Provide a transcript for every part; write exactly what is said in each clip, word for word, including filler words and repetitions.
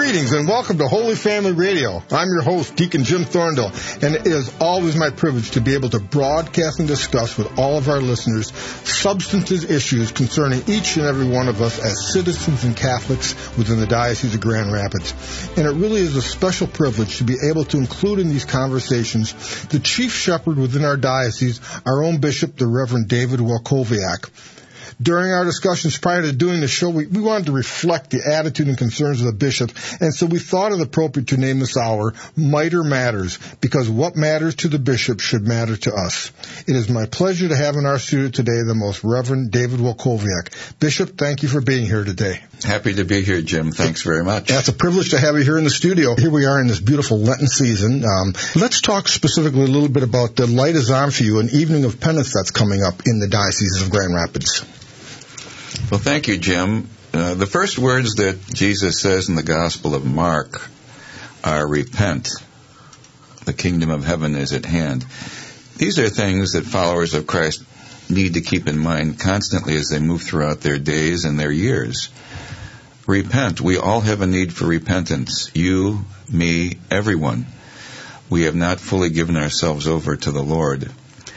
Greetings and welcome to Holy Family Radio. I'm your host, Deacon Jim Thorndale, and it is always my privilege to be able to broadcast and discuss with all of our listeners substantive issues concerning each and every one of us as citizens and Catholics within the Diocese of Grand Rapids. And it really is a special privilege to be able to include in these conversations the chief shepherd within our diocese, our own bishop, the Reverend David Walkowiak. During our discussions prior to doing the show, we, we wanted to reflect the attitude and concerns of the bishop, and so we thought it appropriate to name this hour Miter Matters, because what matters to the bishop should matter to us. It is my pleasure to have in our studio today the Most Reverend David Walkowiak. Bishop, thank you for being here today. Happy to be here, Jim. Thanks very much. Yeah, it's a privilege to have you here in the studio. Here we are in this beautiful Lenten season. Um, let's talk specifically a little bit about the Light is On for you, an evening of penance that's coming up in the Diocese of Grand Rapids. Well, thank you, Jim. Uh, the first words that Jesus says in the Gospel of Mark are, repent, the kingdom of heaven is at hand. These are things that followers of Christ need to keep in mind constantly as they move throughout their days and their years. Repent. We all have a need for repentance. You, me, everyone. We have not fully given ourselves over to the Lord.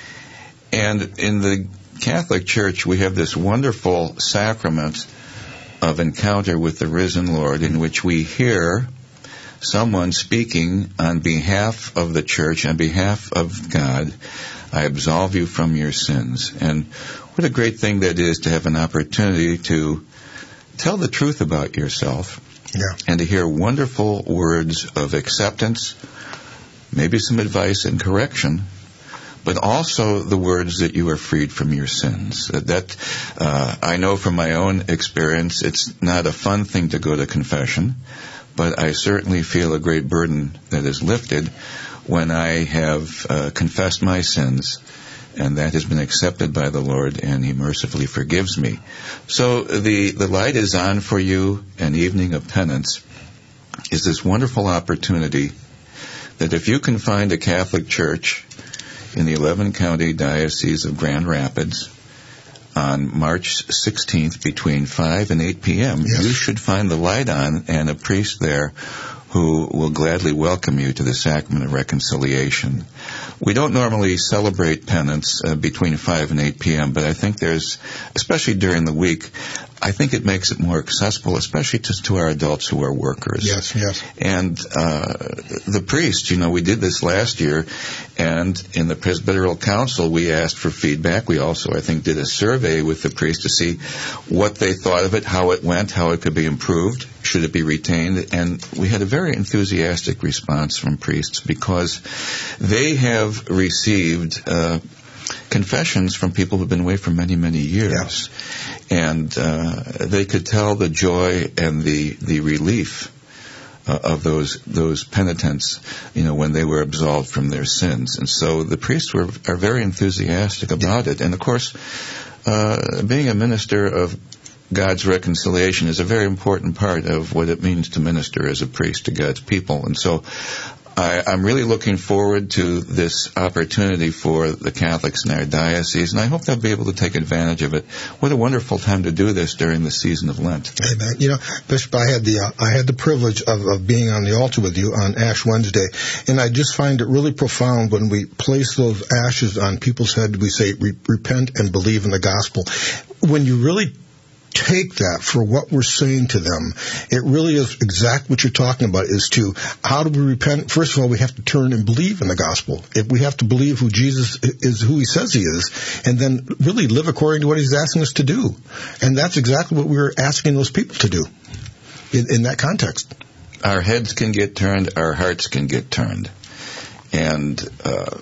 And in the Catholic Church, we have this wonderful sacrament of encounter with the risen Lord in which we hear someone speaking on behalf of the Church, on behalf of God. I absolve you from your sins. And what a great thing that is to have an opportunity to tell the truth about yourself, yeah, and to hear wonderful words of acceptance, maybe some advice and correction, but also the words that you are freed from your sins. That uh, I know from my own experience, it's not a fun thing to go to confession, but I certainly feel a great burden that is lifted when I have uh, confessed my sins, and that has been accepted by the Lord, and He mercifully forgives me. So the, the light is on for you. An evening of penance is this wonderful opportunity that if you can find a Catholic church in the eleven-county Diocese of Grand Rapids on March sixteenth between five and eight p.m., yes, you should find the light on and a priest there who will gladly welcome you to the Sacrament of Reconciliation. We don't normally celebrate penance uh, between five and eight p.m., but I think there's, especially during the week, I think it makes it more accessible, especially to, to our adults who are workers. Yes, yes. And uh, the priest, you know, we did this last year, and in the Presbyteral Council, we asked for feedback. We also, I think, did a survey with the priest to see what they thought of it, how it went, how it could be improved, should it be retained. And we had a very enthusiastic response from priests because they have received uh, confessions from people who have been away for many, many years. Yeah. And uh, they could tell the joy and the, the relief uh, of those those penitents, you know, when they were absolved from their sins. And so the priests were are very enthusiastic about it. And of course, uh, being a minister of God's reconciliation is a very important part of what it means to minister as a priest to God's people. And so I, I'm really looking forward to this opportunity for the Catholics in our diocese, and I hope they'll be able to take advantage of it. What a wonderful time to do this during the season of Lent. Amen. You know, Bishop, I had the uh, I had the privilege of, of being on the altar with you on Ash Wednesday, and I just find it really profound when we place those ashes on people's head. We say, Re- repent and believe in the gospel. When you really take that for what we're saying to them, it really is exactly what you're talking about, is to, how do we repent? First of all, we have to turn and believe in the gospel. If we have to believe who Jesus is, who He says He is, and then really live according to what He's asking us to do. And that's exactly what we're asking those people to do in, in that context. Our heads can get turned, our hearts can get turned. And uh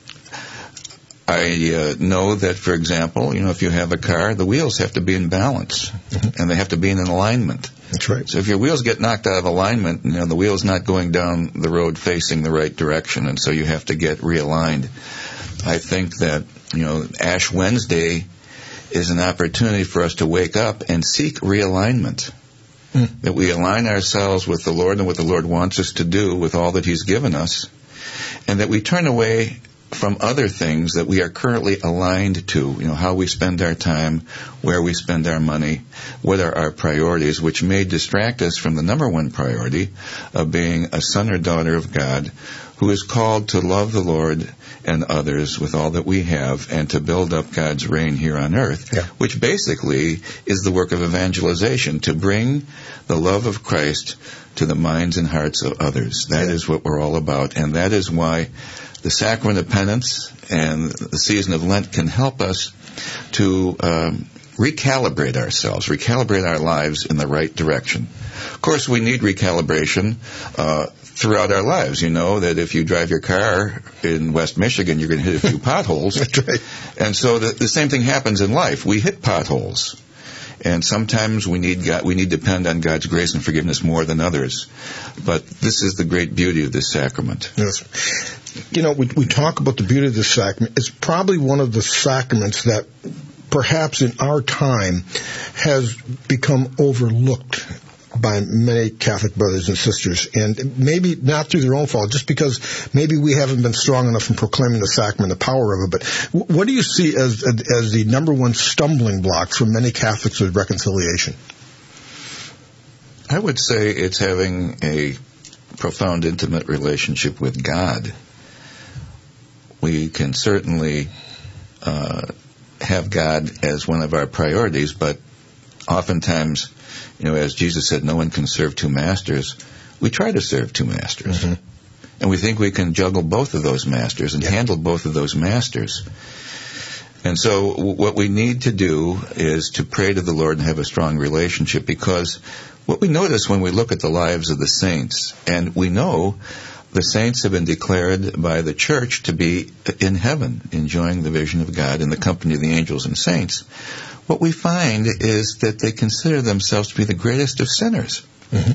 I uh, know that, for example, you know, if you have a car, the wheels have to be in balance, mm-hmm, and they have to be in an alignment. That's right. So if your wheels get knocked out of alignment, you know, the wheel's not going down the road facing the right direction, and so you have to get realigned. I think that, you know, Ash Wednesday is an opportunity for us to wake up and seek realignment. Mm. That we align ourselves with the Lord and what the Lord wants us to do with all that He's given us, and that we turn away from other things that we are currently aligned to, you know, how we spend our time, where we spend our money, what are our priorities, which may distract us from the number one priority of being a son or daughter of God who is called to love the Lord and others with all that we have and to build up God's reign here on earth, yeah. which basically is the work of evangelization, to bring the love of Christ to the minds and hearts of others. That yeah. is what we're all about, and that is why the sacrament of penance and the season of Lent can help us to um, recalibrate ourselves, recalibrate our lives in the right direction. Of course, we need recalibration uh, throughout our lives. You know that if you drive your car in West Michigan, you're going to hit a few potholes. That's right. And so the, the same thing happens in life. We hit potholes. And sometimes we need God, we need to depend on God's grace and forgiveness more than others. But this is the great beauty of this sacrament. Yes. You know, we, we talk about the beauty of this sacrament. It's probably one of the sacraments that perhaps in our time has become overlooked by many Catholic brothers and sisters, and maybe not through their own fault, just because maybe we haven't been strong enough in proclaiming the sacrament, the power of it. But what do you see as as the number one stumbling block for many Catholics with reconciliation? I would say it's having a profound, intimate relationship with God. We can certainly uh, have God as one of our priorities, but oftentimes, you know, as Jesus said, no one can serve two masters. We try to serve two masters. Mm-hmm. And we think we can juggle both of those masters and yeah. handle both of those masters. And so what we need to do is to pray to the Lord and have a strong relationship, because what we notice when we look at the lives of the saints, and we know the saints have been declared by the church to be in heaven, enjoying the vision of God in the company of the angels and saints, what we find is that they consider themselves to be the greatest of sinners. Mm-hmm.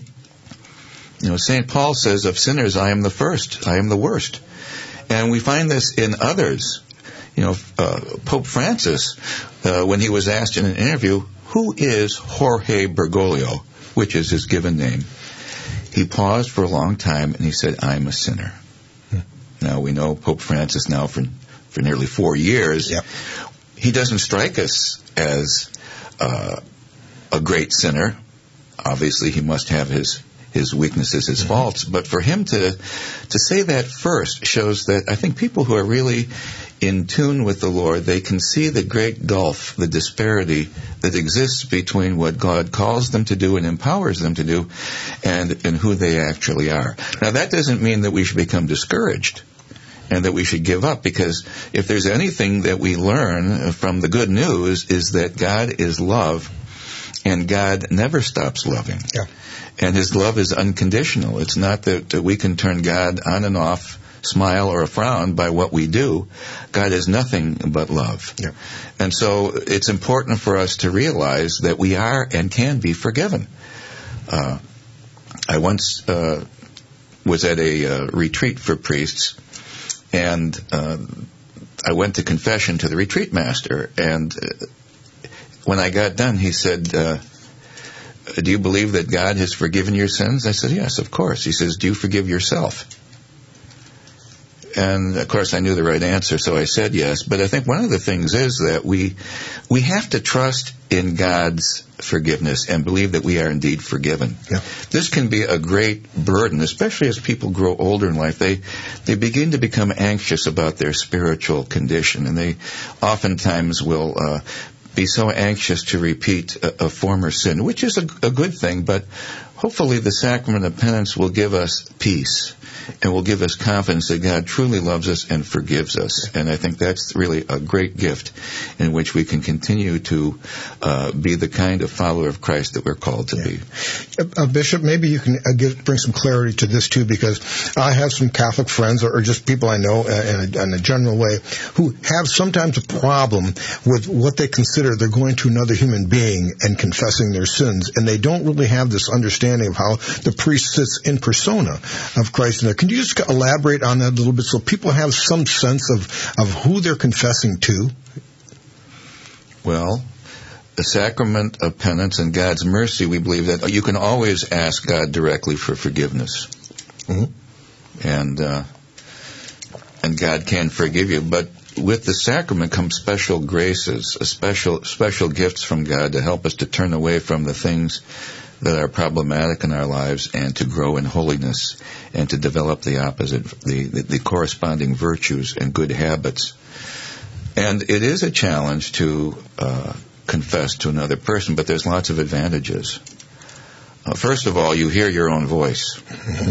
You know, Saint Paul says, of sinners, I am the first, I am the worst. And we find this in others. You know, uh, Pope Francis, uh, when he was asked in an interview, who is Jorge Bergoglio, which is his given name, he paused for a long time and he said, I'm a sinner. Hmm. Now, we know Pope Francis now for, for nearly four years. Yep. He doesn't strike us as uh, a great sinner. Obviously, he must have his his weaknesses, his mm-hmm. faults. But for him to to say that first shows that I think people who are really in tune with the Lord, they can see the great gulf, the disparity that exists between what God calls them to do and empowers them to do and, and who they actually are. Now, that doesn't mean that we should become discouraged and that we should give up, because if there's anything that we learn from the good news is that God is love, and God never stops loving. Yeah. And His love is unconditional. It's not that, that we can turn God on and off, smile or a frown by what we do. God is nothing but love. Yeah. And so it's important for us to realize that we are and can be forgiven. Uh, I once uh, was at a uh, retreat for priests, and uh, I went to confession to the retreat master, and uh, when I got done, he said, uh, do you believe that God has forgiven your sins? I said, yes, of course. He says, do you forgive yourself? And, of course, I knew the right answer, so I said yes. But I think one of the things is that we we have to trust in God's forgiveness and believe that we are indeed forgiven. Yeah. This can be a great burden, especially as people grow older in life. They they begin to become anxious about their spiritual condition, and they oftentimes will uh, be so anxious to repeat a, a former sin, which is a, a good thing, but hopefully the sacrament of penance will give us peace and will give us confidence that God truly loves us and forgives us. And I think that's really a great gift in which we can continue to uh, be the kind of follower of Christ that we're called to yeah. be. Uh, Bishop, maybe you can uh, give, bring some clarity to this too, because I have some Catholic friends, or, or just people I know uh, in, a, in a general way, who have sometimes a problem with what they consider they're going to another human being and confessing their sins, and they don't really have this understanding of how the priest sits in persona of Christ. And can you just elaborate on that a little bit so people have some sense of, of who they're confessing to? Well, the sacrament of penance and God's mercy, we believe that you can always ask God directly for forgiveness. Mm-hmm. And uh, and God can forgive you. But with the sacrament comes special graces, a special special gifts from God to help us to turn away from the things that are problematic in our lives and to grow in holiness and to develop the opposite, the, the, the corresponding virtues and good habits. And it is a challenge to uh, confess to another person, but there's lots of advantages. Uh, first of all, you hear your own voice. Mm-hmm.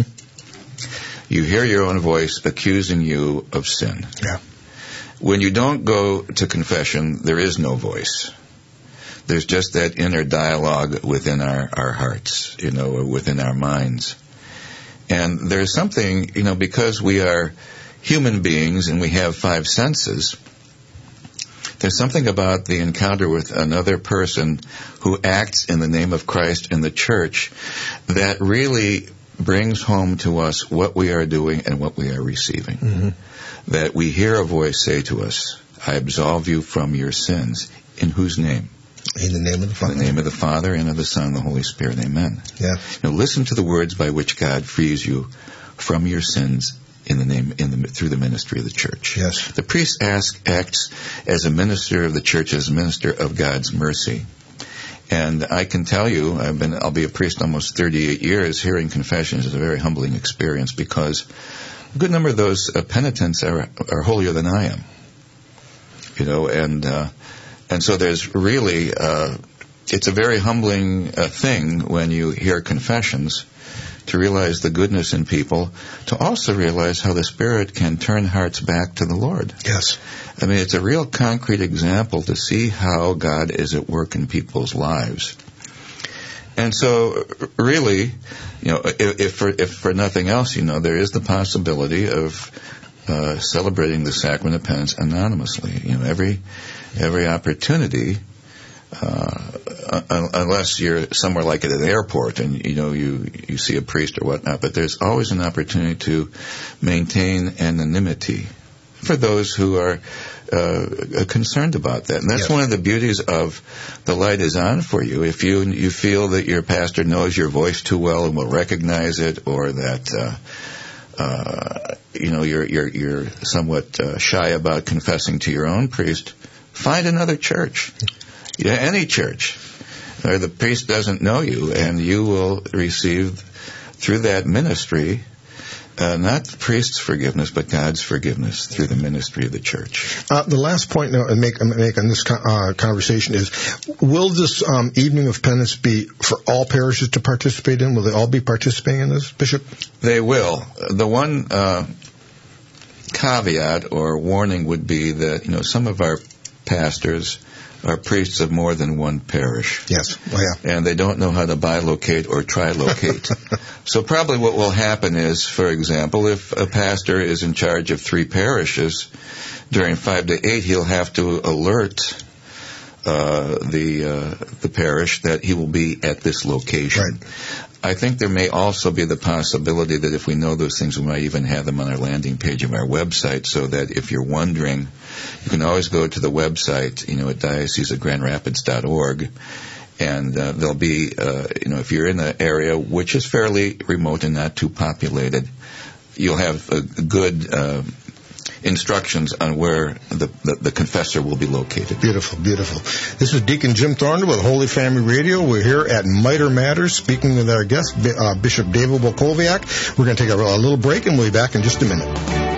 You hear your own voice accusing you of sin. Yeah. When you don't go to confession, there is no voice. There's just that inner dialogue within our, our hearts, you know, or within our minds. And there's something, you know, because we are human beings and we have five senses, there's something about the encounter with another person who acts in the name of Christ in the church that really brings home to us what we are doing and what we are receiving. Mm-hmm. That we hear a voice say to us, I absolve you from your sins. In whose name? In the name of the Father. In the name of the Father, and of the Son, and the Holy Spirit. Amen. Yeah. Now listen to the words by which God frees you from your sins in the name, in the, through the ministry of the church. Yes. The priest asks, acts as a minister of the church, as a minister of God's mercy. And I can tell you, I've been, I'll be a priest almost thirty-eight years. Hearing confessions is a very humbling experience because a good number of those uh, penitents are, are holier than I am. You know, and, uh, and so there's really, uh, it's a very humbling uh, thing when you hear confessions to realize the goodness in people, to also realize how the Spirit can turn hearts back to the Lord. Yes. I mean, it's a real concrete example to see how God is at work in people's lives. And so, really, you know, if, if for if for nothing else, you know, there is the possibility of uh, celebrating the sacrament of penance anonymously. You know, every every opportunity. Uh, unless you're somewhere like at an airport and, you know, you, you see a priest or whatnot, but there's always an opportunity to maintain anonymity for those who are uh, concerned about that. And that's yes. one of the beauties of the light is on for you. If you you feel that your pastor knows your voice too well and will recognize it, or that uh, uh, you know you're you're you're somewhat uh, shy about confessing to your own priest, find another church. Yeah, any church, or the priest doesn't know you, and you will receive through that ministry, uh, not the priest's forgiveness, but God's forgiveness through the ministry of the church. Uh, the last point I make, make on this uh, conversation is, will this um, evening of penance be for all parishes to participate in? Will they all be participating in this, Bishop? They will. The one uh, caveat or warning would be that, you know, some of our pastors are priests of more than one parish. Yes. Oh, yeah. And they don't know how to bilocate or trilocate. So probably what will happen is, for example, if a pastor is in charge of three parishes, during five to eight he'll have to alert uh, the uh, the parish that he will be at this location. Right. I think there may also be the possibility that if we know those things, we might even have them on our landing page of our website, so that if you're wondering, you can always go to the website, you know, at diocese of grand rapids dot org, and uh, there'll be, uh, you know, if you're in an area which is fairly remote and not too populated, you'll have a good uh, instructions on where the, the, the confessor will be located. Beautiful, beautiful. This is Deacon Jim Thorndale with Holy Family Radio. We're here at Miter Matters speaking with our guest, uh, Bishop David Wolkowiak. We're going to take a, a little break and we'll be back in just a minute.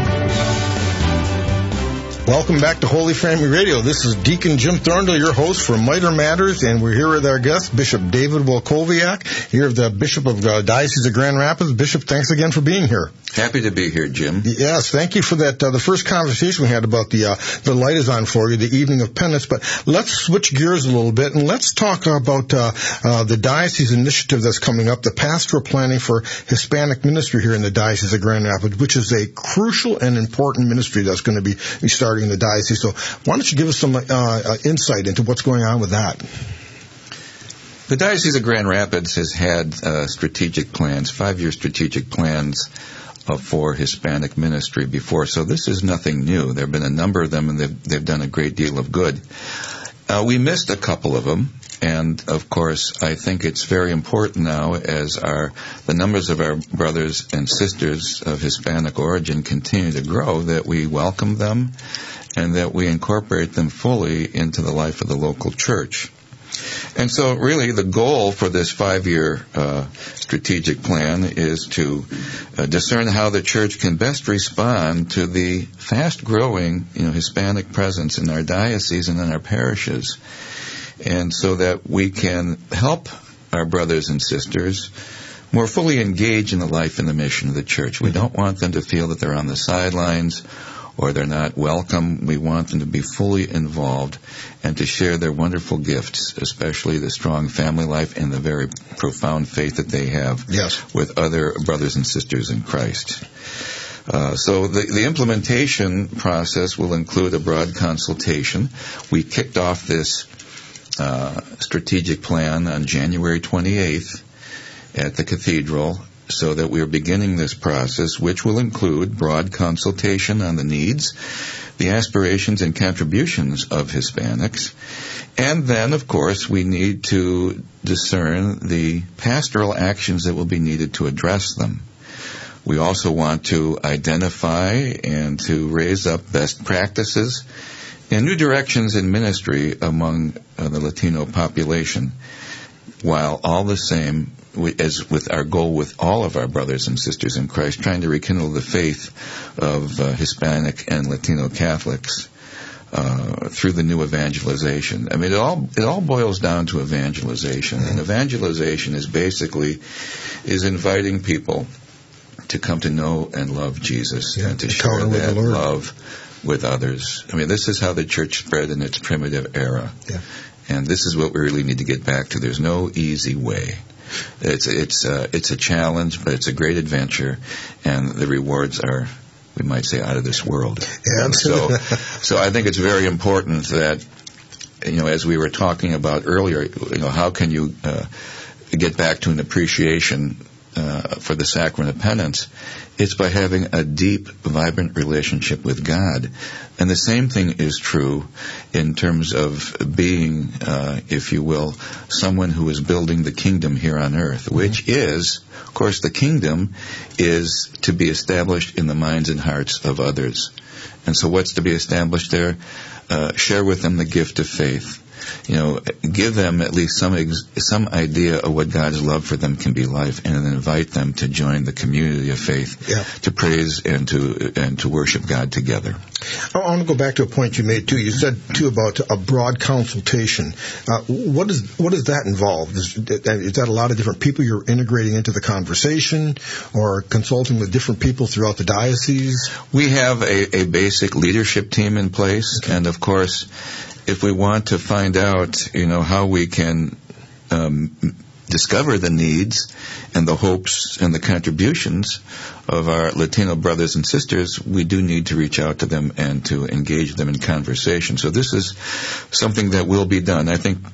Welcome back to Holy Family Radio. This is Deacon Jim Thorndale, your host for Miter Matters, and we're here with our guest, Bishop David Wolkowiak, here the Bishop of the Diocese of Grand Rapids. Bishop, thanks again for being here. Happy to be here, Jim. Yes, thank you for that. Uh, the first conversation we had about the uh, the light is on for you, the evening of penance. But let's switch gears a little bit and let's talk about uh, uh, the diocese initiative that's coming up, the pastoral planning for Hispanic ministry here in the Diocese of Grand Rapids, which is a crucial and important ministry that's going to be starting in the diocese. So why don't you give us some uh, uh, insight into what's going on with that? The Diocese of Grand Rapids has had uh, strategic plans, five-year strategic plans uh, for Hispanic ministry before, so this is nothing new. There have been a number of them, and they've, they've done a great deal of good. Uh, we missed a couple of them, And, of course, I think it's very important now as our the numbers of our brothers and sisters of Hispanic origin continue to grow that we welcome them and that we incorporate them fully into the life of the local church. And so, really, the goal for this five-year uh, strategic plan is to uh, discern how the church can best respond to the fast-growing, you know, Hispanic presence in our diocese and in our parishes, and so that we can help our brothers and sisters more fully engage in the life and the mission of the church. We don't want them to feel that they're on the sidelines or they're not welcome. We want them to be fully involved and to share their wonderful gifts, especially the strong family life and the very profound faith that they have yes. with other brothers and sisters in Christ. Uh, so the, the implementation process will include a broad consultation. We kicked off this uh, strategic plan on January twenty-eighth at the cathedral, so that we are beginning this process, which will include broad consultation on the needs, the aspirations and contributions of Hispanics, and then, of course, we need to discern the pastoral actions that will be needed to address them. We also want to identify and to raise up best practices and new directions in ministry among uh, the Latino population, while all the same, as with our goal with all of our brothers and sisters in Christ, trying to rekindle the faith of uh, Hispanic and Latino Catholics uh, through the new evangelization. I mean, it all it all boils down to evangelization, and evangelization is basically is inviting people to come to know and love Jesus yeah, and to, to share that with love with others. I mean, this is how the church spread in its primitive era, yeah. and this is what we really need to get back to. There's no easy way. It's it's uh, it's a challenge, but it's a great adventure, and the rewards are, we might say, out of this world. Yeah. So, so I think it's very important that, you know, as we were talking about earlier, you know, how can you uh, get back to an appreciation uh, for the sacrament of penance? It's by having a deep, vibrant relationship with God. And the same thing is true in terms of being, uh, if you will, someone who is building the kingdom here on earth, which mm-hmm. is, of course, the kingdom is to be established in the minds and hearts of others. And so what's to be established there? Uh, share with them the gift of faith. You know, give them at least some ex- some idea of what God's love for them can be like, and then invite them to join the community of faith, yeah. to praise and to and to worship God together. I want to go back to a point you made too. You said too about a broad consultation. Uh, what does what does that involve? Is, is that a lot of different people you're integrating into the conversation, or consulting with different people throughout the diocese? We have a, a basic leadership team in place, okay. and of course, if we want to find out, you know, how we can um, discover the needs and the hopes and the contributions of our Latino brothers and sisters, we do need to reach out to them and to engage them in conversation. So this is something that will be done. I think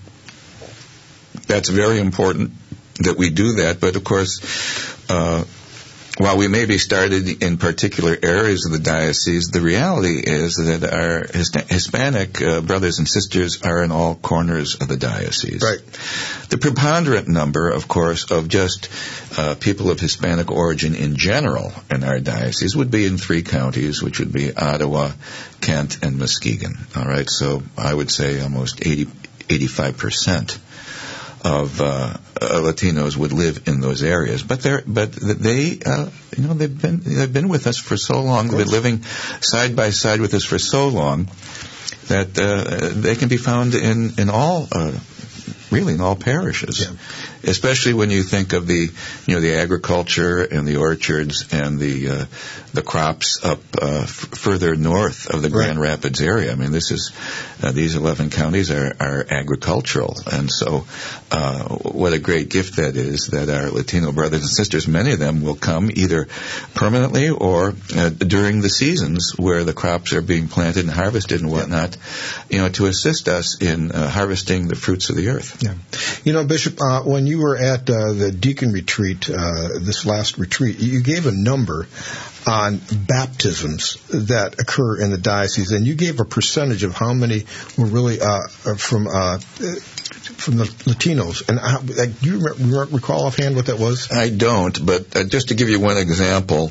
that's very important that we do that, but of course, uh, while we may be started in particular areas of the diocese, the reality is that our Hispanic uh, brothers and sisters are in all corners of the diocese. Right. The preponderant number, of course, of just uh, people of Hispanic origin in general in our diocese would be in three counties, which would be Ottawa, Kent, and Muskegon. All right, so I would say almost eighty, eighty-five percent of uh, uh, Latinos would live in those areas, but they're but they uh, you know they've been they've been with us for so long. They've been living side by side with us for so long that uh, they can be found in in all uh, really in all parishes. Yeah. Especially when you think of the you know the agriculture and the orchards and the uh, the crops up uh, f- further north of the Grand right. Rapids area. I mean, this is uh, these eleven counties are, are agricultural, and so uh, what a great gift that is that our Latino brothers and sisters, many of them will come either permanently or uh, during the seasons where the crops are being planted and harvested and whatnot, yeah. you know, to assist us in uh, harvesting the fruits of the earth. Yeah, you know, Bishop, uh, when you were at uh, the deacon retreat, uh, this last retreat, you gave a number on baptisms that occur in the diocese, and you gave a percentage of how many were really uh, from uh, from the Latinos. And how, like, do you re- recall offhand what that was? I don't, but uh, just to give you one example,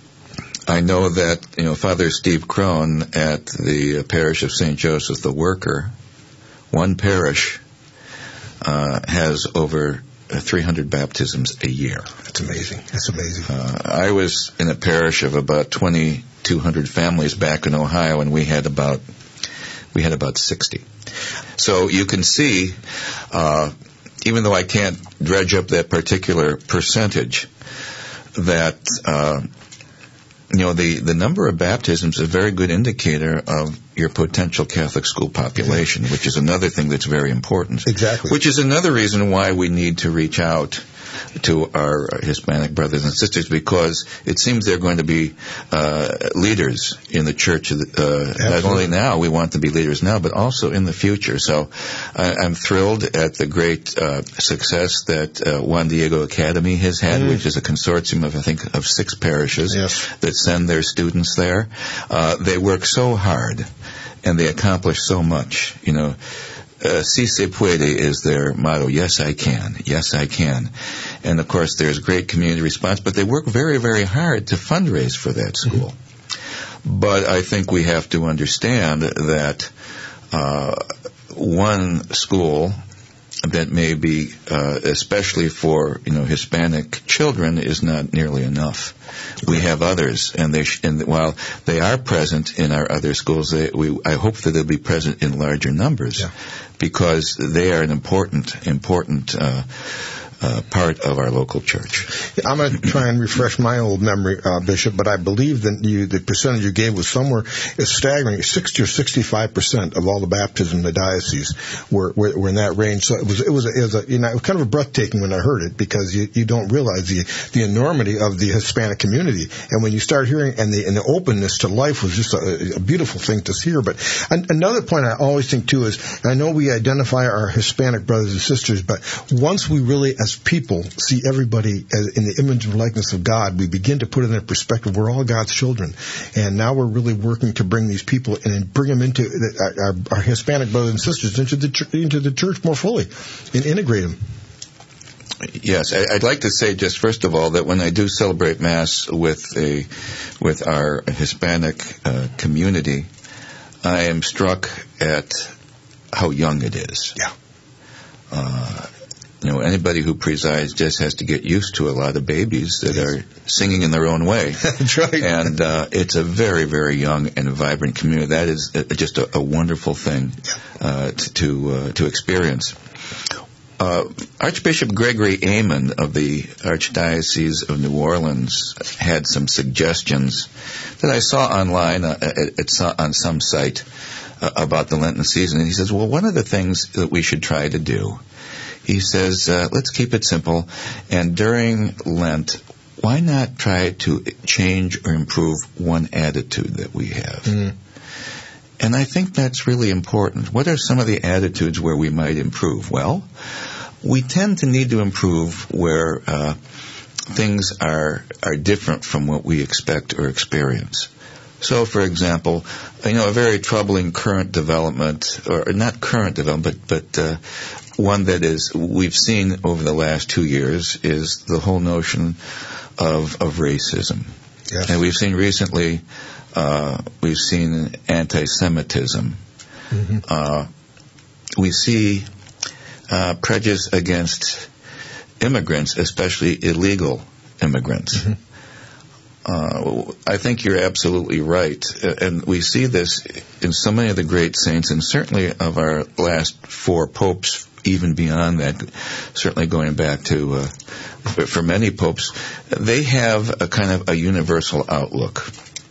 I know that, you know, Father Steve Crone at the uh, parish of Saint Joseph the Worker, one parish, uh, has over three hundred baptisms a year. That's amazing. That's amazing. Uh, I was in a parish of about twenty-two hundred families back in Ohio, and we had about we had about sixty. So you can see, uh, even though I can't dredge up that particular percentage, that uh, you know the the number of baptisms is a very good indicator of your potential Catholic school population, which is another thing that's very important. Exactly. Which is another reason why we need to reach out to our Hispanic brothers and sisters, because it seems they're going to be uh, leaders in the church. Uh, not only now, we want to be leaders now, but also in the future. So I, I'm thrilled at the great uh, success that uh, Juan Diego Academy has had, mm. which is a consortium of, I think, of six parishes yes. that send their students there. Uh, they work so hard, and they accomplish so much, you know. Uh, si se puede is their motto. Yes, I can. Yes, I can. And, of course, there's great community response, but they work very, very hard to fundraise for that school. Mm-hmm. But I think we have to understand that uh, one school that may be, uh, especially for, you know, Hispanic children, is not nearly enough. We have others, and they sh- and while they are present in our other schools, they, we I hope that they'll be present in larger numbers, yeah. because they are an important important uh, uh, part of our local church. I'm going to try and refresh my old memory, uh, Bishop, but I believe that you, the percentage you gave was somewhere, it's staggering, sixty or sixty-five percent of all the baptisms in the diocese were, were, were in that range. So it was, it was, a, it was a, you know, it was kind of a breathtaking when I heard it, because you, you don't realize the, the enormity of the Hispanic community. And when you start hearing, and the, and the openness to life was just a, a beautiful thing to hear. But an, another point I always think too is, I know we identify our Hispanic brothers and sisters, but once we really, as people, see everybody as in the image and likeness of God, we begin to put it in perspective. We're all God's children, and now we're really working to bring these people in and bring them into the, our, our Hispanic brothers and sisters into the into the church more fully and integrate them. Yes, I'd like to say just first of all that when I do celebrate Mass with a with our Hispanic uh, community, I am struck at how young it is. Yeah. Uh, You know, anybody who presides just has to get used to a lot of babies that yes. are singing in their own way. That's right. And uh, it's a very, very young and vibrant community. That is a, just a, a wonderful thing uh, to to, uh, to experience. Uh, Archbishop Gregory Aymon of the Archdiocese of New Orleans had some suggestions that I saw online uh, at, at, on some site uh, about the Lenten season. And he says, well, one of the things that we should try to do, he says, uh, let's keep it simple, and during Lent, why not try to change or improve one attitude that we have? Mm. And I think that's really important. What are some of the attitudes where we might improve? Well, we tend to need to improve where uh, things are are different from what we expect or experience. So, for example, you know, a very troubling current development, or not current development, but, but uh, one that is we've seen over the last two years is the whole notion of of racism. Yes. And we've seen recently, uh, we've seen anti-Semitism. Mm-hmm. Uh, we see uh, prejudice against immigrants, especially illegal immigrants. Mm-hmm. Uh, I think you're absolutely right. And we see this in so many of the great saints, and certainly of our last four popes, even beyond that, certainly going back to, uh, for many popes, they have a kind of a universal outlook.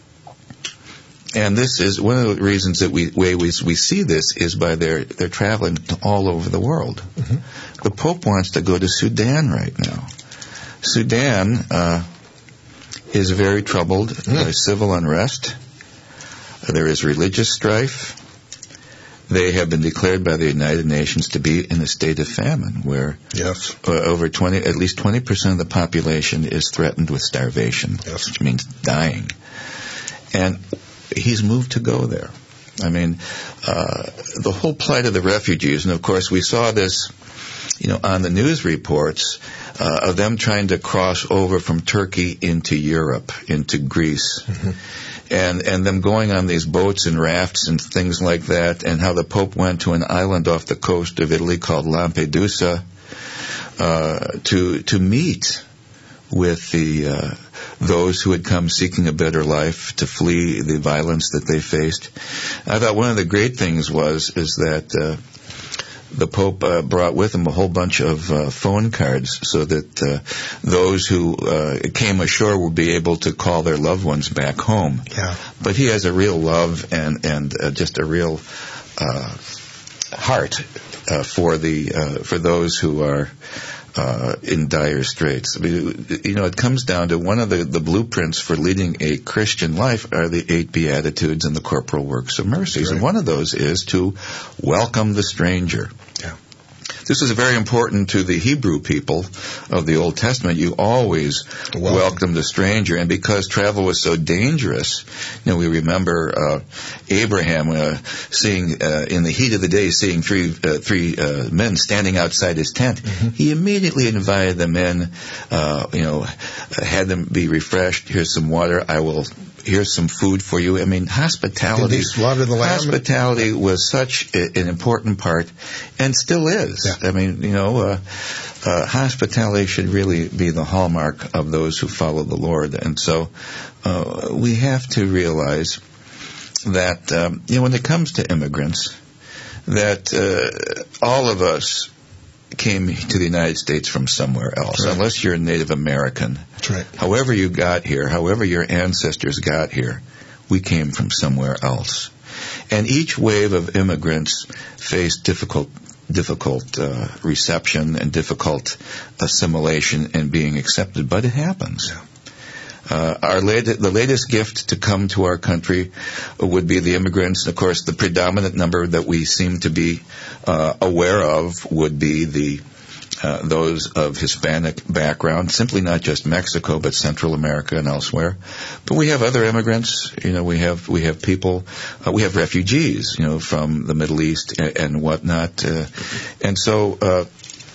And this is one of the reasons that we way we, we see this is by their, their traveling all over the world. Mm-hmm. The Pope wants to go to Sudan right now. Sudan, uh, is very troubled mm. by civil unrest. There is religious strife. They have been declared by the United Nations to be in a state of famine, where yes. uh, over twenty, at least twenty percent of the population is threatened with starvation, yes. which means dying. And he's moved to go there. I mean, uh, the whole plight of the refugees, and of course we saw this you know, on the news reports uh, of them trying to cross over from Turkey into Europe, into Greece. Mm-hmm. And, and them going on these boats and rafts and things like that, and how the Pope went to an island off the coast of Italy called Lampedusa uh, to to meet with the uh, those who had come seeking a better life, to flee the violence that they faced. I thought one of the great things was is that uh, the Pope uh, brought with him a whole bunch of uh, phone cards so that uh, those who uh, came ashore would be able to call their loved ones back home. Yeah. But he has a real love and and uh, just a real uh, heart uh, for the uh, for those who are uh, in dire straits. I mean, you know, it comes down to one of the, the blueprints for leading a Christian life are the eight Beatitudes and the corporal works of mercies. Right. And one of those is to welcome the stranger. Yeah. This is very important to the Hebrew people of the Old Testament. You always welcome, welcome the stranger. And because travel was so dangerous, you know, we remember uh, Abraham uh, seeing, uh, in the heat of the day, seeing three uh, three uh, men standing outside his tent. Mm-hmm. He immediately invited the men, uh, you know, had them be refreshed. Here's some water. I will... Here's some food for you. I mean, hospitality. Did they slaughter the lamb? Hospitality was such a, an important part, and still is. Yeah. I mean, you know, uh, uh, hospitality should really be the hallmark of those who follow the Lord. And so uh, we have to realize that, um, you know, when it comes to immigrants, that uh, all of us came to the United States from somewhere else, right. Unless you're a Native American. That's right. However you got here, however your ancestors got here, we came from somewhere else. And each wave of immigrants faced difficult difficult uh, reception and difficult assimilation and being accepted, but it happens. Yeah. Uh, our lat- the latest gift to come to our country would be the immigrants. Of course, the predominant number that we seem to be uh, aware of would be the uh, those of Hispanic background, simply not just Mexico, but Central America and elsewhere. But we have other immigrants. You know, we have we have people, uh, we have refugees, you know, from the Middle East and, and whatnot. Uh, and so. Uh,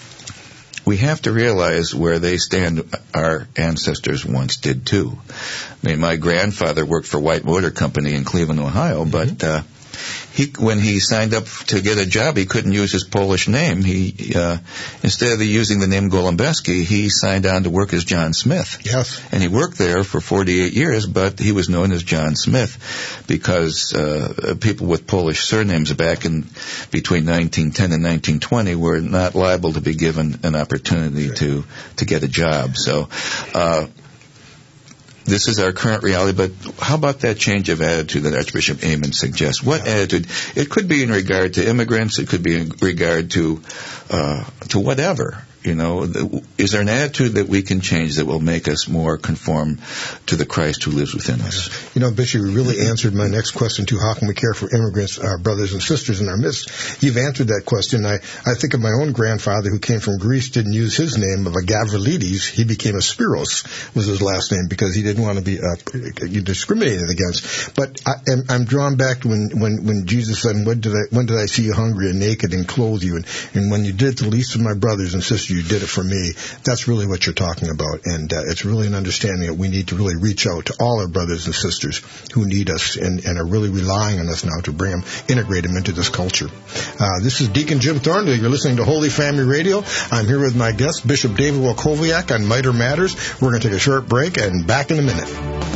We have to realize where they stand. Our ancestors once did too. I mean, my grandfather worked for White Motor Company in Cleveland, Ohio, mm-hmm. but uh, he, when he signed up to get a job, he couldn't use his Polish name. He uh, instead of using the name Golembeski, he signed on to work as John Smith. Yes, and he worked there for forty-eight years, but he was known as John Smith because uh, people with Polish surnames back in between nineteen ten and nineteen twenty were not liable to be given an opportunity to to get a job. So. Uh, This is our current reality, but how about that change of attitude that Archbishop Amen suggests? What yeah. attitude? It could be in regard to immigrants. It could be in regard to uh, to whatever. You know, is there an attitude that we can change that will make us more conform to the Christ who lives within us? You know, Bishop, you really answered my next question, too. How can we care for immigrants, our brothers and sisters in our midst? You've answered that question. I, I think of my own grandfather who came from Greece, didn't use his name of a Gavrielides. He became a Spiros, was his last name, because he didn't want to be uh, discriminated against. But I, I'm, I'm drawn back to when, when, when Jesus said, when did, I, when did I see you hungry and naked and clothe you? And, and when you did it to the least of my brothers and sisters, you did it for me. That's really what you're talking about. And uh, it's really an understanding that we need to really reach out to all our brothers and sisters who need us and, and are really relying on us now to bring them, integrate them into this culture. Uh, this is Deacon Jim Thorndale. You're listening to Holy Family Radio. I'm here with my guest, Bishop David Walkowiak on Miter Matters. We're going to take a short break and back in a minute.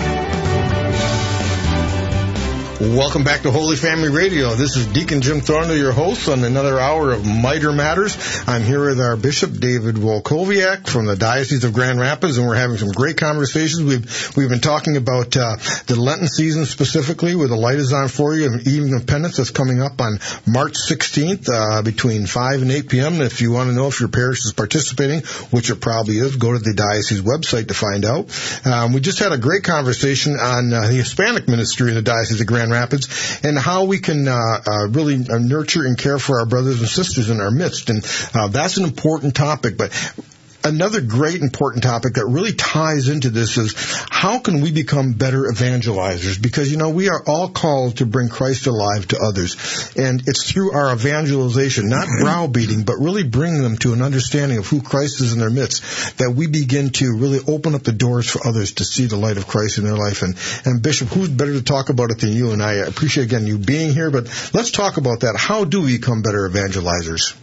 Welcome back to Holy Family Radio. This is Deacon Jim Thorndale, your host, on another hour of Miter Matters. I'm here with our Bishop, David Walkowiak, from the Diocese of Grand Rapids, and we're having some great conversations. We've we've been talking about uh, the Lenten season specifically, where the light is on for you, and Evening of Penance that's coming up on March sixteenth uh, between five and eight p.m. And if you want to know if your parish is participating, which it probably is, go to the diocese website to find out. Um, we just had a great conversation on uh, the Hispanic ministry in the Diocese of Grand Rapids and how we can uh, uh, really uh, nurture and care for our brothers and sisters in our midst. And uh, that's an important topic. But another great important topic that really ties into this is how can we become better evangelizers? Because, you know, we are all called to bring Christ alive to others. And it's through our evangelization, not browbeating, but really bringing them to an understanding of who Christ is in their midst, that we begin to really open up the doors for others to see the light of Christ in their life. And, and Bishop, who's better to talk about it than you? And I appreciate, again, you being here, but let's talk about that. How do we become better evangelizers?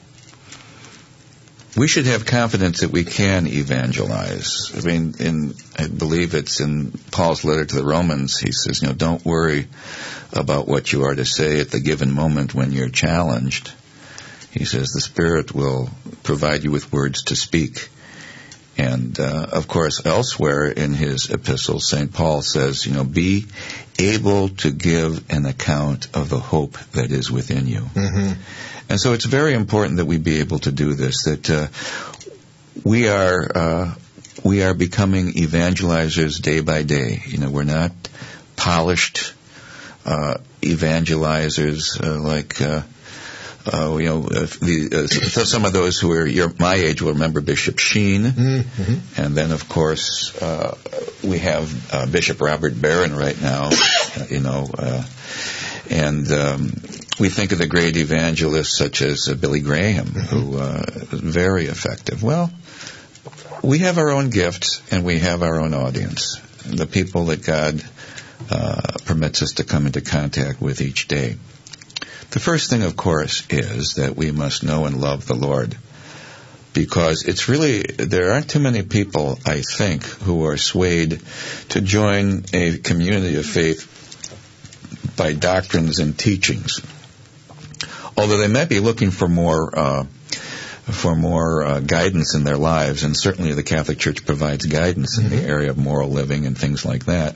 We should have confidence that we can evangelize. I mean, in, I believe it's in Paul's letter to the Romans, he says, you know, don't worry about what you are to say at the given moment when you're challenged. He says the Spirit will provide you with words to speak. And, uh, of course, elsewhere in his epistles, Saint Paul says, you know, be able to give an account of the hope that is within you. Mm-hmm. And so it's very important that we be able to do this, that uh, we are uh, we are becoming evangelizers day by day. You know, we're not polished uh, evangelizers uh, like, uh, uh, you know, uh, the, uh, some of those who are your, my age will remember Bishop Sheen. Mm-hmm. And then, of course, uh, we have uh, Bishop Robert Barron right now, you know, uh, and um, we think of the great evangelists such as uh, Billy Graham, mm-hmm. who uh, was very effective. Well, we have our own gifts and we have our own audience, the people that God uh, permits us to come into contact with each day. The first thing, of course, is that we must know and love the Lord, because it's really, there aren't too many people, I think, who are swayed to join a community of faith by doctrines and teachings. Although they might be looking for more uh, for more uh, guidance in their lives, and certainly the Catholic Church provides guidance in the area of moral living and things like that.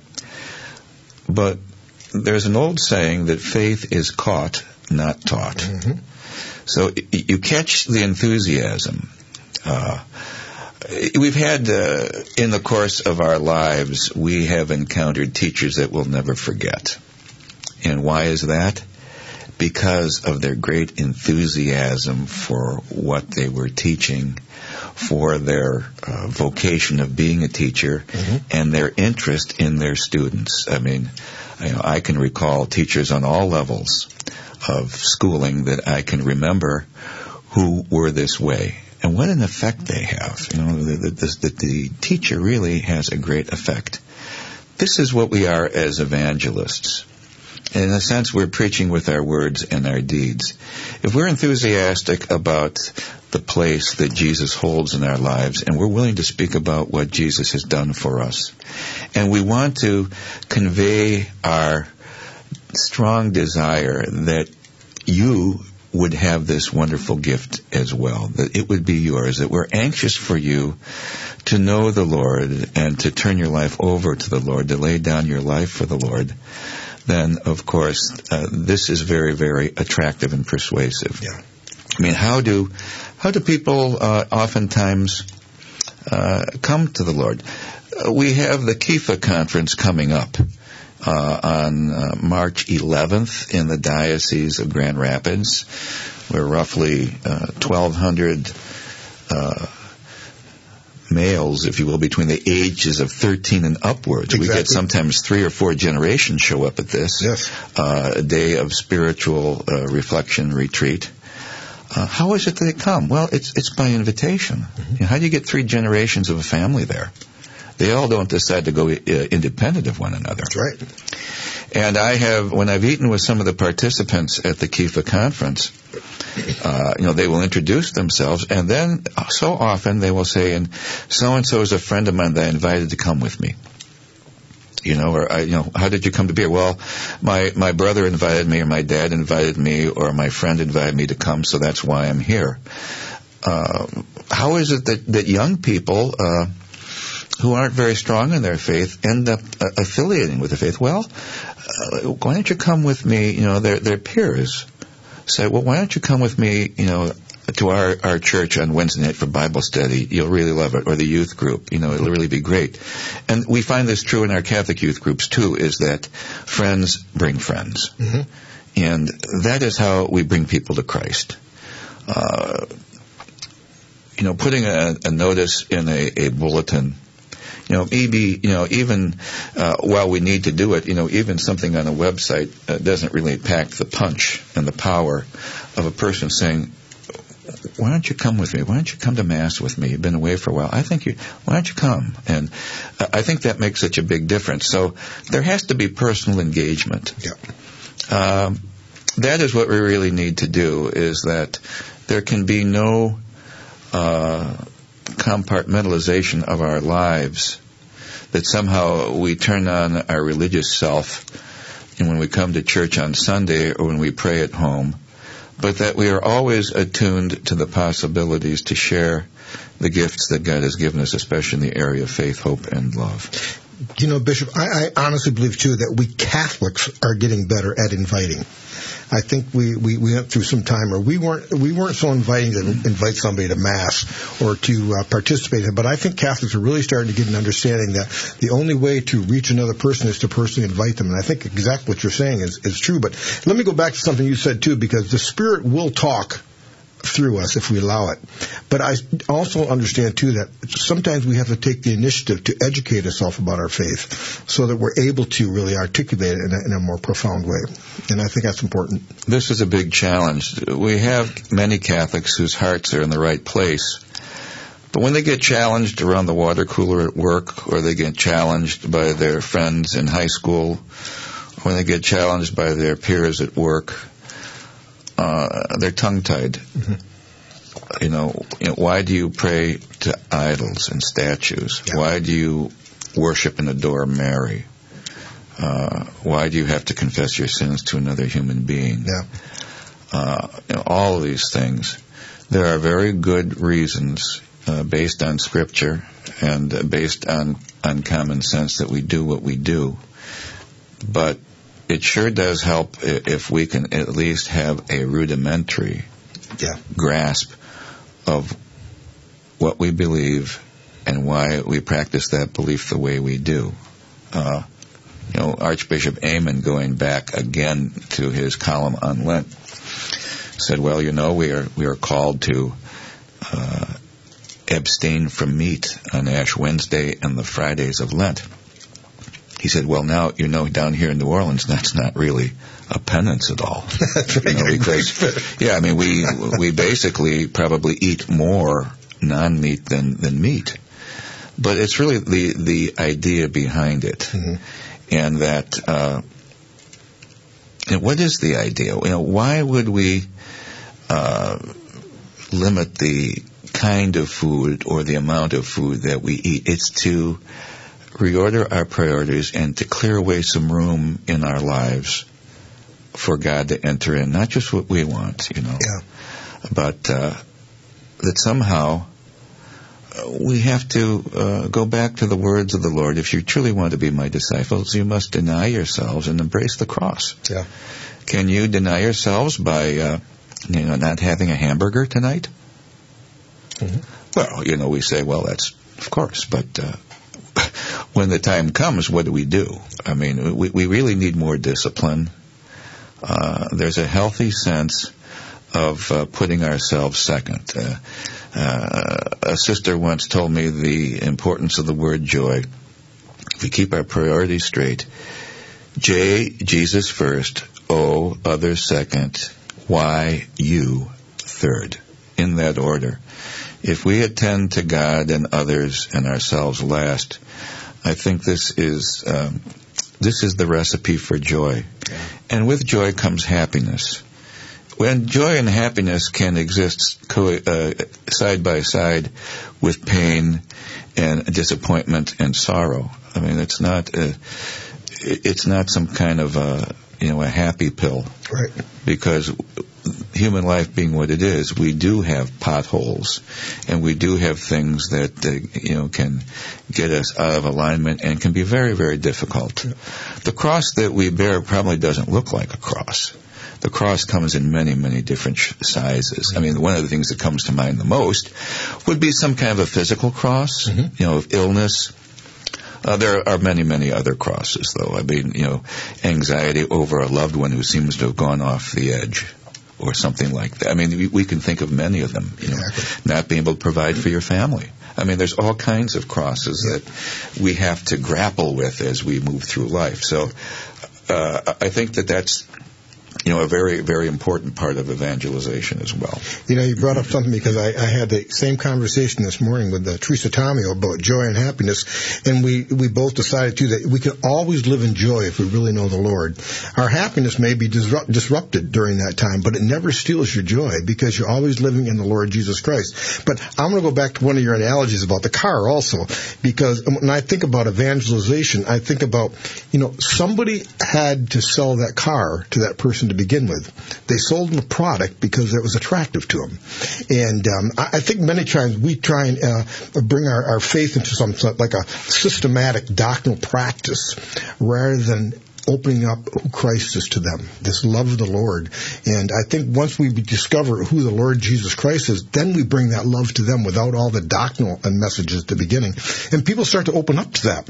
But there's an old saying that faith is caught, not taught. Mm-hmm. So y- you catch the enthusiasm. Uh, we've had, uh, in the course of our lives, we have encountered teachers that we'll never forget. And why is that? Because of their great enthusiasm for what they were teaching, for their uh, vocation of being a teacher, mm-hmm. and their interest in their students. I mean, you know, I can recall teachers on all levels of schooling that I can remember who were this way. And what an effect they have. You know, the, the, the, the teacher really has a great effect. This is what we are as evangelists. In a sense, we're preaching with our words and our deeds. If we're enthusiastic about the place that Jesus holds in our lives, and we're willing to speak about what Jesus has done for us, and we want to convey our strong desire that you would have this wonderful gift as well, that it would be yours, that we're anxious for you to know the Lord and to turn your life over to the Lord, to lay down your life for the Lord, then, of course, uh, this is very, very attractive and persuasive. Yeah. I mean, how do how do people uh, oftentimes uh, come to the Lord? Uh, we have the Kifa conference coming up uh, on uh, March eleventh in the Diocese of Grand Rapids, where roughly uh, twelve hundred uh males, if you will, between the ages of thirteen and upwards. Exactly. We get sometimes three or four generations show up at this. Yes. Uh, a day of spiritual uh, reflection retreat. Uh, how is it that they come? Well, it's it's by invitation. Mm-hmm. You know, how do you get three generations of a family there? They all don't decide to go uh, independent of one another. That's right. And I have, when I've eaten with some of the participants at the Kifa conference, uh, you know, they will introduce themselves, and then so often they will say, and so-and-so is a friend of mine that I invited to come with me. You know, or, I, you know, how did you come to be here? Well, my, my brother invited me, or my dad invited me, or my friend invited me to come, so that's why I'm here. Uh, how is it that, that young people, uh, who aren't very strong in their faith end up uh, affiliating with the faith? Well, uh, why don't you come with me? You know, their their peers say, well, why don't you come with me, you know, to our, our church on Wednesday night for Bible study? You'll really love it. Or the youth group, you know, it'll really be great. And we find this true in our Catholic youth groups too, is that friends bring friends. Mm-hmm. And that is how we bring people to Christ. Uh, you know, putting a, a notice in a, a bulletin, you know, maybe, you know, even uh, while we need to do it, you know, even something on a website uh, doesn't really pack the punch and the power of a person saying, why don't you come with me? Why don't you come to Mass with me? You've been away for a while. I think you, why don't you come? And uh, I think that makes such a big difference. So there has to be personal engagement. Yeah. Um, that is what we really need to do, is that there can be no uh, compartmentalization of our lives, that somehow we turn on our religious self and when we come to church on Sunday or when we pray at home, but that we are always attuned to the possibilities to share the gifts that God has given us, especially in the area of faith, hope, and love. You know, Bishop, I, I honestly believe, too, that we Catholics are getting better at inviting. I think we, we, we went through some time where we weren't we weren't so inviting to invite somebody to Mass or to uh, participate in. But I think Catholics are really starting to get an understanding that the only way to reach another person is to personally invite them. And I think exactly what you're saying is, is true. But let me go back to something you said, too, because the Spirit will talk through us if we allow it. But I also understand, too, that sometimes we have to take the initiative to educate ourselves about our faith so that we're able to really articulate it in a, in a more profound way. And I think that's important. This is a big challenge. We have many Catholics whose hearts are in the right place. But when they get challenged around the water cooler at work, or they get challenged by their friends in high school, or when they get challenged by their peers at work, Uh, they're tongue-tied. Mm-hmm. You know, you know, why do you pray to idols and statues? Yeah. Why do you worship and adore Mary? Uh, why do you have to confess your sins to another human being? Yeah. Uh, you know, all of these things. There are very good reasons, uh, based on Scripture and uh, based on, on common sense, that we do what we do. But it sure does help if we can at least have a rudimentary yeah. grasp of what we believe and why we practice that belief the way we do. Uh, you know, Archbishop Aymon, going back again to his column on Lent, said, well, you know, we are we are called to uh, abstain from meat on Ash Wednesday and the Fridays of Lent. He said, well, now, you know, down here in New Orleans, that's not really a penance at all. That's right. You know, because, yeah, I mean, we we basically probably eat more non-meat than, than meat. But it's really the, the idea behind it. Mm-hmm. And that, uh, and what is the idea? You know, why would we uh, limit the kind of food or the amount of food that we eat? It's to reorder our priorities and to clear away some room in our lives for God to enter in, not just what we want, you know, yeah. but uh, that somehow uh, we have to uh, go back to the words of the Lord. If you truly want to be my disciples, you must deny yourselves and embrace the cross. Yeah. Can you deny yourselves by, uh, you know, not having a hamburger tonight? Mm-hmm. Well, you know, we say, well, that's, of course, but uh, when the time comes, what do we do? I mean, we, we really need more discipline. Uh, there's a healthy sense of uh, putting ourselves second. Uh, uh, a sister once told me the importance of the word joy. If we keep our priorities straight, J, Jesus first, O, others second, Y, you third, in that order. If we attend to God and others and ourselves last, I think this is um, this is the recipe for joy. Yeah. And with joy comes happiness. When joy and happiness can exist co- uh, side by side with pain and disappointment and sorrow, I mean, it's not a, it's not some kind of a, you know, a happy pill. Right. Because human life being what it is, we do have potholes, and we do have things that, uh, you know, can get us out of alignment and can be very, very difficult. Yeah. The cross that we bear probably doesn't look like a cross. The cross comes in many, many different sh- sizes. I mean, one of the things that comes to mind the most would be some kind of a physical cross, mm-hmm. you know, of illness. Uh, there are many, many other crosses, though. I mean, you know, anxiety over a loved one who seems to have gone off the edge, or something like that. I mean, we, we can think of many of them. You know, exactly. Not being able to provide for your family. I mean, there's all kinds of crosses yeah. that we have to grapple with as we move through life. So uh, I think that that's, you know, a very, very important part of evangelization as well. You know, you brought up something because I, I had the same conversation this morning with uh, Teresa Tomeo about joy and happiness, and we, we both decided, too, that we can always live in joy if we really know the Lord. Our happiness may be disrupt, disrupted during that time, but it never steals your joy because you're always living in the Lord Jesus Christ. But I'm going to go back to one of your analogies about the car also, because when I think about evangelization, I think about, you know, somebody had to sell that car to that person to begin with. They sold them a product because it was attractive to them. And um, I, I think many times we try and uh, bring our, our faith into some like a systematic doctrinal practice rather than opening up who Christ is to them, this love of the Lord. And I think once we discover who the Lord Jesus Christ is, then we bring that love to them without all the doctrinal messages at the beginning. And people start to open up to that.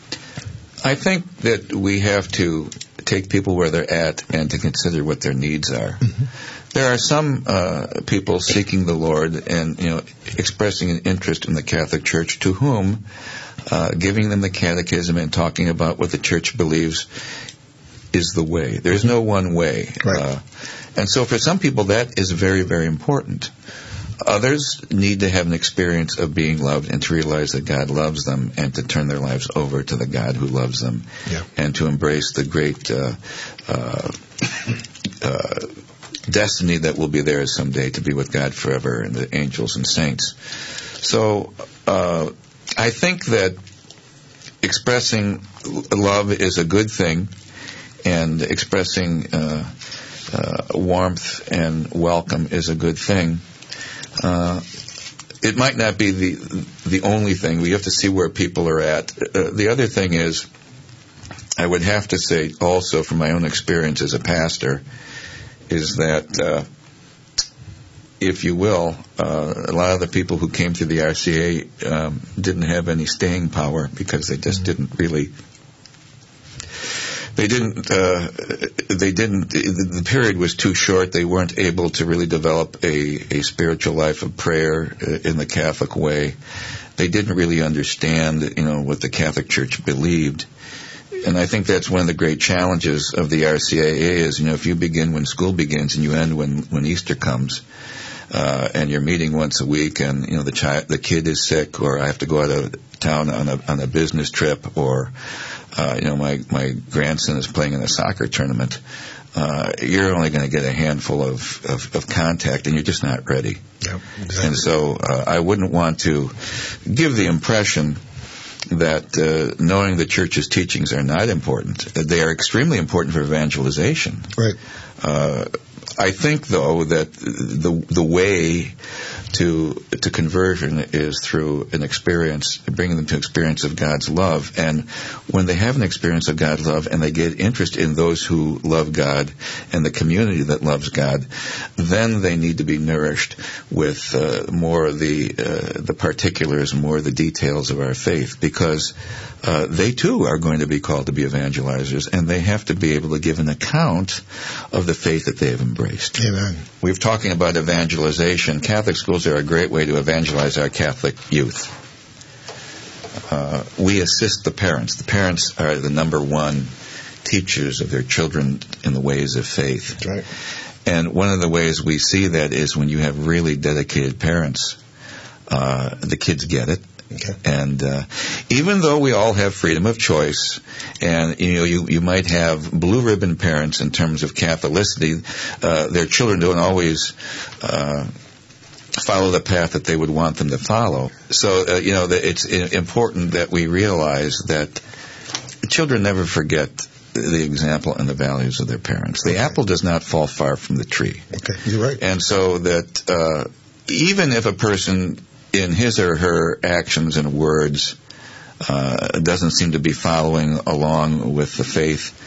I think that we have to take people where they're at and to consider what their needs are. Mm-hmm. There are some uh, people seeking the Lord and, you know, expressing an interest in the Catholic Church to whom uh, giving them the catechism and talking about what the Church believes is the way. There's no one way. Right. Uh, and so for some people that is very, very important. Others need to have an experience of being loved and to realize that God loves them and to turn their lives over to the God who loves them yeah. and to embrace the great uh, uh, uh, destiny that will be theirs someday to be with God forever and the angels and saints. So uh, I think that expressing love is a good thing, and expressing uh, uh, warmth and welcome is a good thing. Uh, it might not be the the only thing. We have to see where people are at. Uh, the other thing is, I would have to say also from my own experience as a pastor, is that, uh, if you will, uh, a lot of the people who came through the R C A um, didn't have any staying power because they just didn't really... They didn't, uh, they didn't, the period was too short. They weren't able to really develop a, a spiritual life of prayer in the Catholic way. They didn't really understand, you know, what the Catholic Church believed. And I think that's one of the great challenges of the R C I A is, you know, if you begin when school begins and you end when, when Easter comes, uh, and you're meeting once a week and, you know, the child, the kid is sick, or I have to go out of town on a, on a business trip, or, Uh, you know, my, my grandson is playing in a soccer tournament, uh, you're only going to get a handful of, of, of contact, and you're just not ready. Yep, exactly. And so uh, I wouldn't want to give the impression that uh, knowing the Church's teachings are not important. They are extremely important for evangelization. Right. Uh, I think, though, that the the way to to conversion is through an experience, bringing them to experience of God's love. And when they have an experience of God's love and they get interest in those who love God and the community that loves God, then they need to be nourished with uh, more of the uh, the particulars, more of the details of our faith, because uh, they too are going to be called to be evangelizers, and they have to be able to give an account of the faith that they have embraced. Amen. We've talking about evangelization. Catholic schools are a great way to evangelize our Catholic youth. Uh, we assist the parents. The parents are the number one teachers of their children in the ways of faith. That's right. And one of the ways we see that is when you have really dedicated parents, uh, the kids get it. Okay. And uh, even though we all have freedom of choice, and you know, you, you might have blue ribbon parents in terms of Catholicity, uh, their children don't always uh, follow the path that they would want them to follow. So, uh, you know, it's important that we realize that children never forget the example and the values of their parents. The okay. apple does not fall far from the tree. Okay, you're right. And so that uh, even if a person in his or her actions and words uh, doesn't seem to be following along with the faith,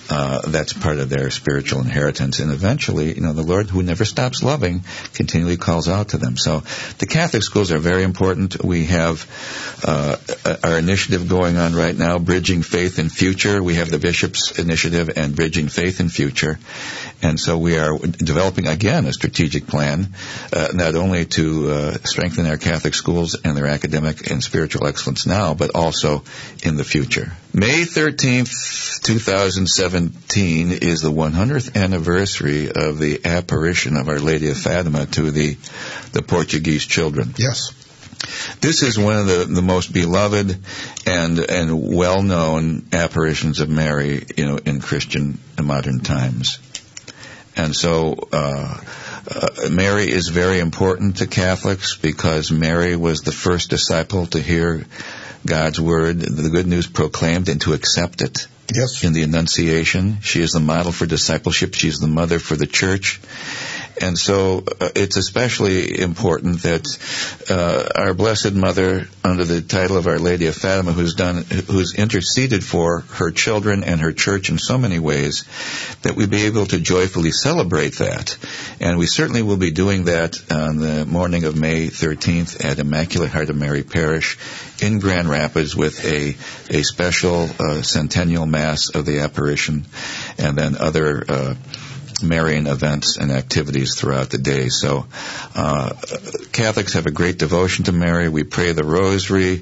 uh, that's part of their spiritual inheritance. And eventually, you know, the Lord, who never stops loving, continually calls out to them. So the Catholic schools are very important. We have uh, our initiative going on right now, Bridging Faith and Future. We have the Bishop's Initiative and Bridging Faith and Future. And so we are developing, again, a strategic plan, uh, not only to uh, strengthen our Catholic schools and their academic and spiritual excellence now, but also in the future. May thirteenth, twenty seventeen is the one hundredth anniversary of the apparition of Our Lady of Fatima to the, the Portuguese children. Yes. This is one of the, the most beloved and and well-known apparitions of Mary, you know, in Christian and modern times. And so uh, uh, Mary is very important to Catholics because Mary was the first disciple to hear God's word, the good news proclaimed, and to accept it. Yes. In the Annunciation. She is the model for discipleship. She's the mother for the church. And so uh, it's especially important that uh, our Blessed Mother, under the title of Our Lady of Fatima, who's done, who's interceded for her children and her church in so many ways, that we be able to joyfully celebrate that. And we certainly will be doing that on the morning of May thirteenth at Immaculate Heart of Mary Parish in Grand Rapids with a a special uh, centennial Mass of the apparition, and then other uh, Marian events and activities throughout the day. So uh, Catholics have a great devotion to Mary. We pray the Rosary.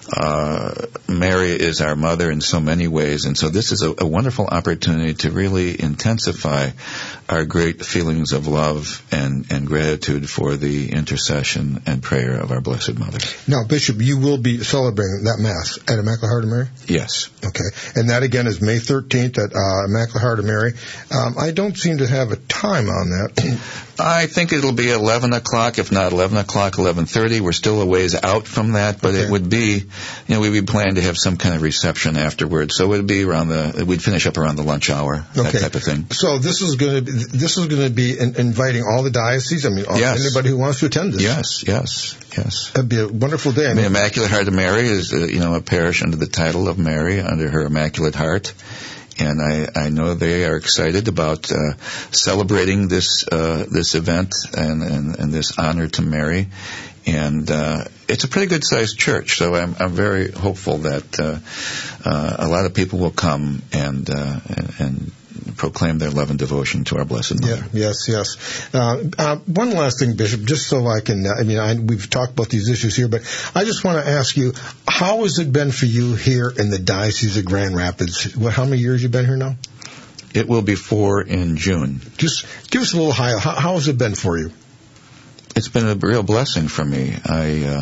Uh, Mary is our mother in so many ways, and so this is a, a wonderful opportunity to really intensify our great feelings of love and, and gratitude for the intercession and prayer of our Blessed Mother. Now, Bishop, you will be celebrating that Mass at Immaculate Heart of Mary? Yes. Okay. And that, again, is May thirteenth at uh, Immaculate Heart of Mary. Um, I don't seem to have a time on that. I think it'll be eleven o'clock, if not eleven o'clock, eleven thirty. We're still a ways out from that, but okay. It would be, you know, we would plan to have some kind of reception afterwards. So it would be around the, we'd finish up around the lunch hour, okay. That type of thing. So this is going to be, this is going to be in, inviting all the dioceses. I mean, all, yes. anybody who wants to attend this. Yes, yes, yes. It'd be a wonderful day. I mean, Immaculate Heart of Mary is, uh, you know, a parish under the title of Mary, under her Immaculate Heart. And I, I know they are excited about uh, celebrating this uh, this event and, and, and this honor to Mary. And uh, it's a pretty good-sized church, so I'm, I'm very hopeful that uh, uh, a lot of people will come and, uh, and, and proclaim their love and devotion to our Blessed Mother. Yeah, yes, yes. Uh, uh, one last thing, Bishop, just so I can, I mean, I, we've talked about these issues here, but I just want to ask you, how has it been for you here in the Diocese of Grand Rapids? What, how many years have you been here now? It will be four in June. Just give us a little high. How, how has it been for you? It's been a real blessing for me. I uh,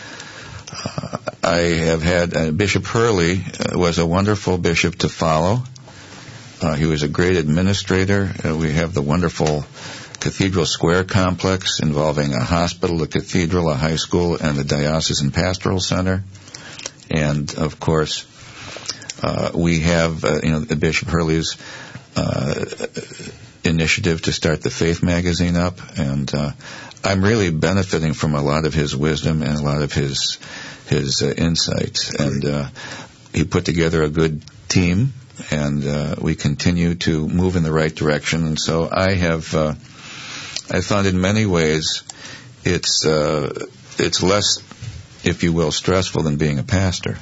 uh, I have had uh, Bishop Hurley uh, was a wonderful bishop to follow. Uh, he was a great administrator. Uh, we have the wonderful Cathedral Square complex involving a hospital, a cathedral, a high school, and the Diocesan Pastoral Center. And of course, uh, we have uh, you know the Bishop Hurley's uh, initiative to start the Faith magazine up, and uh, I'm really benefiting from a lot of his wisdom and a lot of his his uh, insights. And uh, he put together a good team, and uh, we continue to move in the right direction. And so I have, uh, I found in many ways it's uh, it's less, if you will, stressful than being a pastor.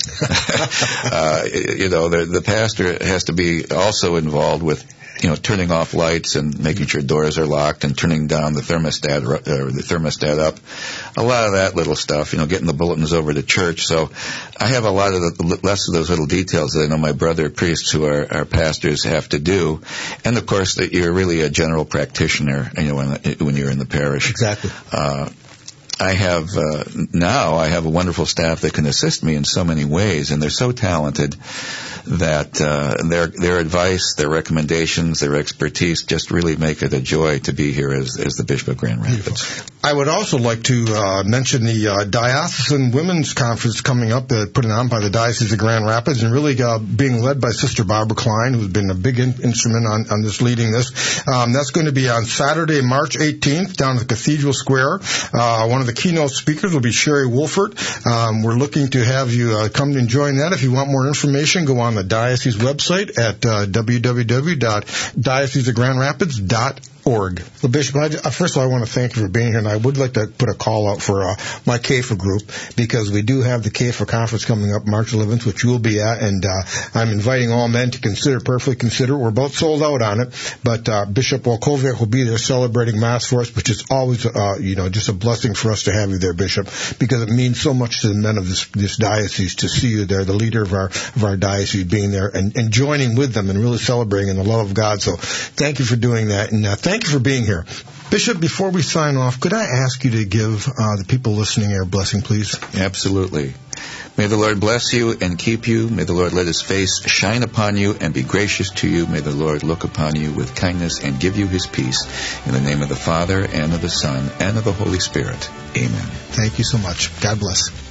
uh, you know, the, the pastor has to be also involved with, you know, turning off lights and making sure doors are locked and turning down the thermostat or the thermostat up. A lot of that little stuff, you know, getting the bulletins over to church. So I have a lot of the, less of those little details that I know my brother priests who are, are pastors have to do. And of course, that you're really a general practitioner, you know, when, when you're in the parish. Exactly. Uh, I have, uh, now I have a wonderful staff that can assist me in so many ways, and they're so talented that, uh, their, their advice, their recommendations, their expertise just really make it a joy to be here as, as the Bishop of Grand Rapids. Beautiful. I would also like to uh, mention the uh, Diocesan Women's Conference coming up, uh, put on by the Diocese of Grand Rapids, and really uh, being led by Sister Barbara Klein, who's been a big in- instrument on, on this leading this. Um, that's going to be on Saturday, March eighteenth, down at the Cathedral Square. Uh, one of the keynote speakers will be Sherry Wolfert. Um, we're looking to have you uh, come and join that. If you want more information, go on the diocese website at uh, w w w dot diocese of grand rapids dot org. Well, Bishop, I, first of all, I want to thank you for being here, and I would like to put a call out for uh, my K F A group, because we do have the K F A conference coming up March eleventh, which you will be at, and uh, I'm inviting all men to consider, prayerfully consider. We're both sold out on it, but uh, Bishop Wolkovic will be there celebrating Mass for us, which is always, uh, you know, just a blessing for us to have you there, Bishop, because it means so much to the men of this, this diocese to see you there, the leader of our of our diocese, being there and, and joining with them and really celebrating in the love of God. So thank you for doing that, and uh, thank Thank you for being here. Bishop, before we sign off, could I ask you to give uh, the people listening here a blessing, please? Absolutely. May the Lord bless you and keep you. May the Lord let his face shine upon you and be gracious to you. May the Lord look upon you with kindness and give you his peace. In the name of the Father, and of the Son, and of the Holy Spirit. Amen. Thank you so much. God bless.